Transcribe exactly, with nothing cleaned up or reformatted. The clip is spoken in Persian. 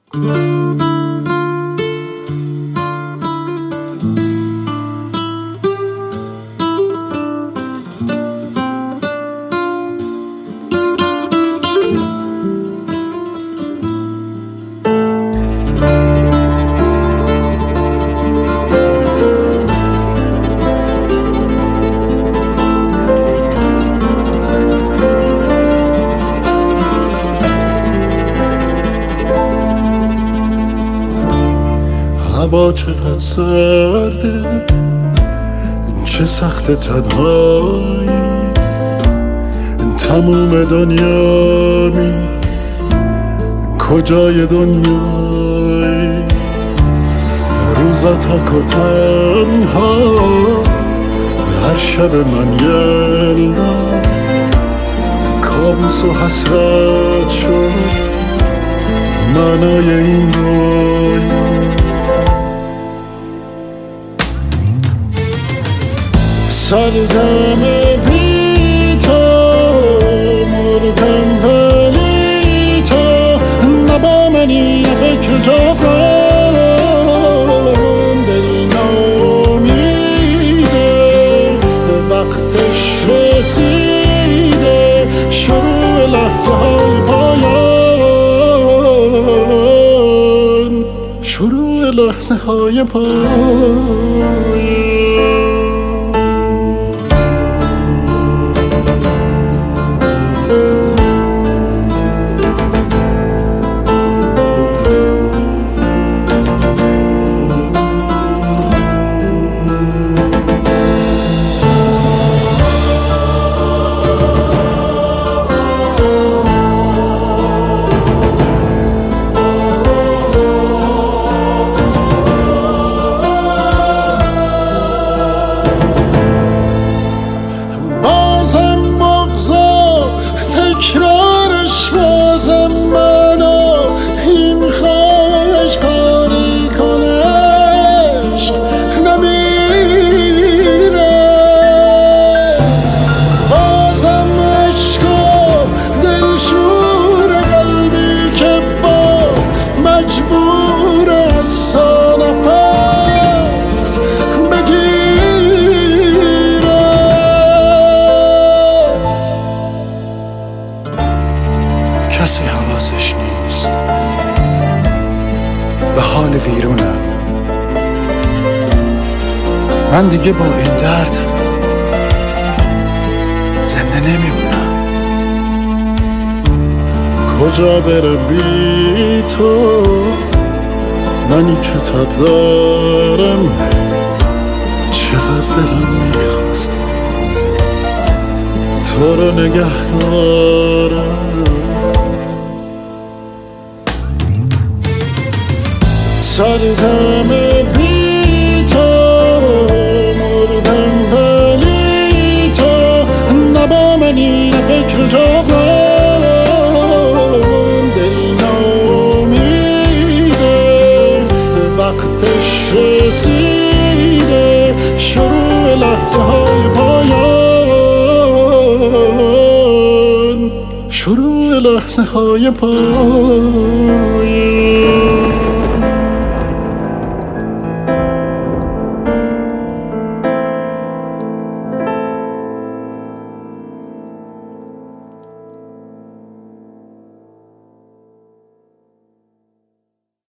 هوا چقدر سرده، چه سخت تنهایی، تموم دنیا می کجای دنیایی، روزا تاک و تنها، هر شب من یلدا کابوس و حسرت شد معنای این رویا. سرزم بی تو مردم ولی تو نبا منی فکر جبران دل نامیده، وقتش رسیده شروع لحظه های پایان، شروع لحظه های پایان. تکرارش بازم منو این خواهش کاری کنه، عشق نمیره، بازم عشق و دلشور قلبی که باز مجبور از نفس بگیره. کسی حواسش نیست به حال ویرونم، من دیگه با این درد زنده نمیمونم. کجا برم بی تو، منی کتاب دارم، چقدر دلم میخواست تو رو نگه دارم. سرزم بی تو مردم ولی تو نبا منی فکر جبران دل نامیده، وقتش رسیده شروع لحظه های پایان، شروع لحظه های پایان.